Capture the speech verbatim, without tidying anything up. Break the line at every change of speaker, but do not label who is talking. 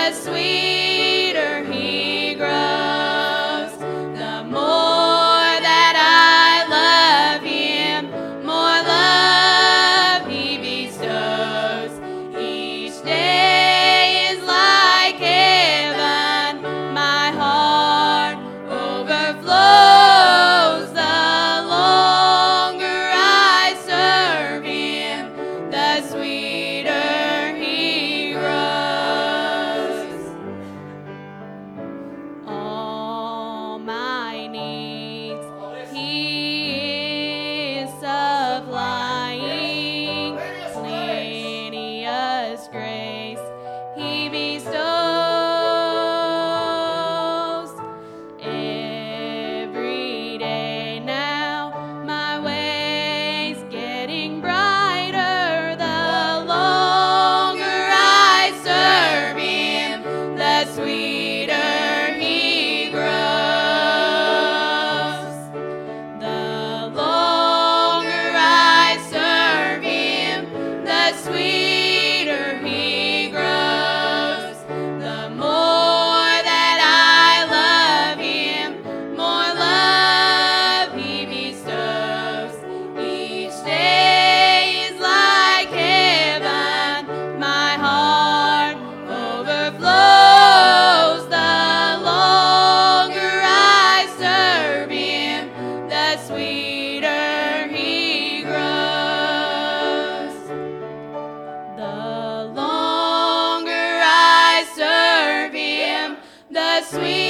the sweeter he grows. The more that I love him, more love he bestows. Each day is like heaven, my heart overflows. The longer I serve him, the sweeter he grows. All my needs he is supplying. Plenteous grace he bestows. Every day now my way's getting brighter. The longer I serve him, the sweeter he grows. The longer I serve him, the sweeter he grows. The more that I love him, more love he bestows. Each day is like heaven, my heart overflows. The longer I serve him, the sweeter he grows. The longer I serve him, the sweeter